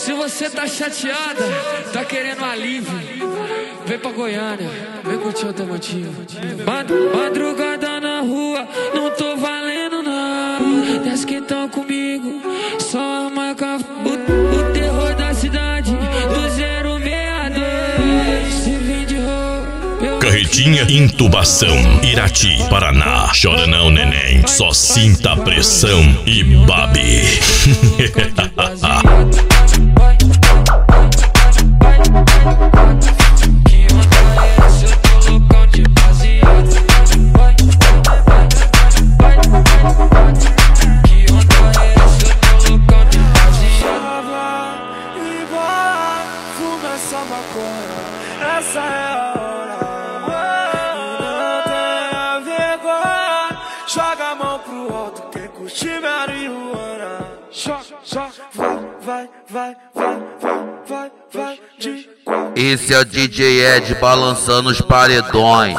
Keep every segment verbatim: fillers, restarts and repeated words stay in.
Se você tá chateada, tá querendo alívio, vem pra Goiânia, vem curtir o automotivo. Madrugada na rua, não tô valendo não. Desce que tão comigo, só a marca. O, o terror da cidade, do zero meia dois. Se vim de roupa. Carretinha Intubação, Irati, Paraná. Chora não, neném, só sinta a pressão e babe. Essa é a hora. Não tenha vergonha. Joga a mão pro alto, quem curte marihuana. Vai, vai, vai, vai, vai, vai, vai de quatro. Esse é o D J Ed balançando os paredões.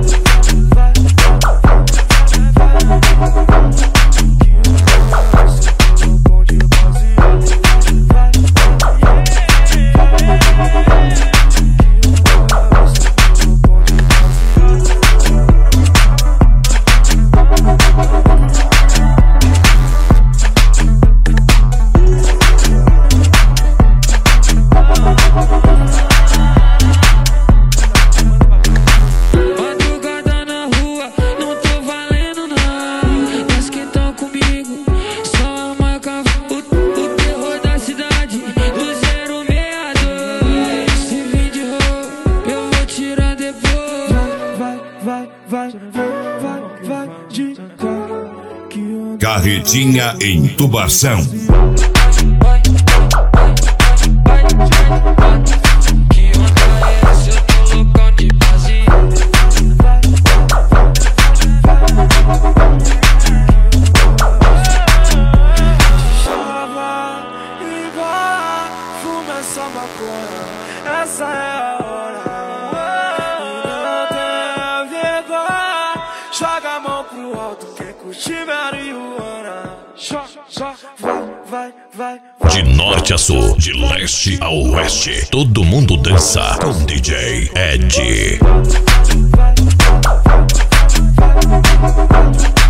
Carretinha Intubação. Essa é a hora. Não tenha vergonha. Joga a mão pro alto, quem curte marihuana. Vai, vai, vai, vai. De norte a sul, de leste a oeste, todo mundo dança com D J Ed.